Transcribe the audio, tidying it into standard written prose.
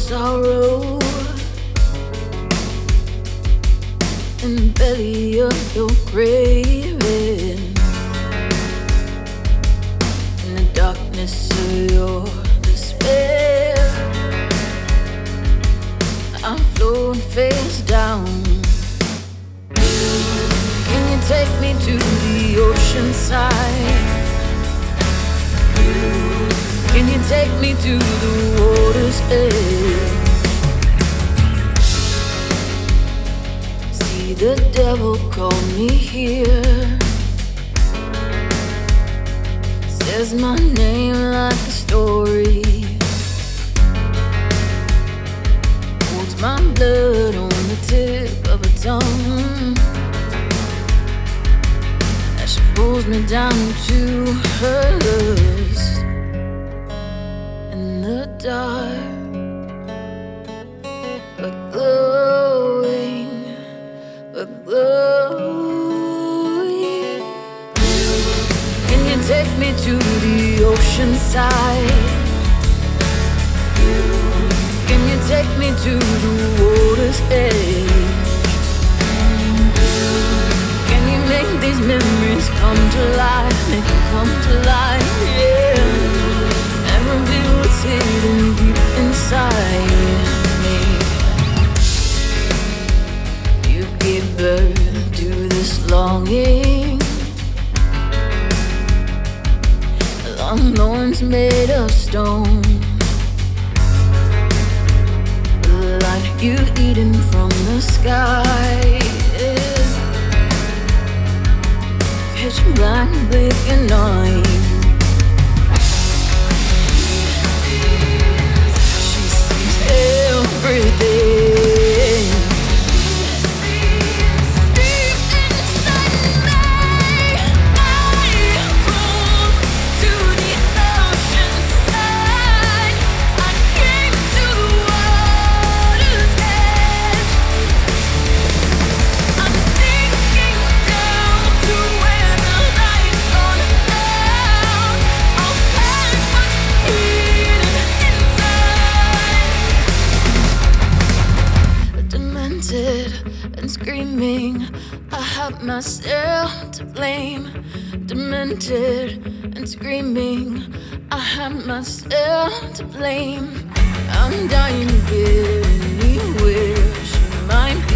sorrow in the belly of your craving, in the darkness of your despair. I'm floating face down. Can you take me to the ocean side? Can you take me to the water's edge? See, the devil called me here, says my name like a story, holds my blood on the tip of a tongue as she pulls me down to hers. In the dark, but glowing, but glowing. Can you take me to the ocean side? Can you take me to the water's edge? Can you make these memories come to life? Make them come to life, yeah. And reveal what's hidden deep inside me. You give birth to this longing, long loins made of stone, the light you eaten from the sky, pitch black, bleak and night. She sees everything. Deep inside me, I crawl to the ocean side. I came to the water's edge. I'm sinking down to where the light's gone out. I'll catch what's hidden inside. Demented and screaming, I have myself to blame. Demented and screaming, I have myself to blame. I'm dying to get anywhere. She might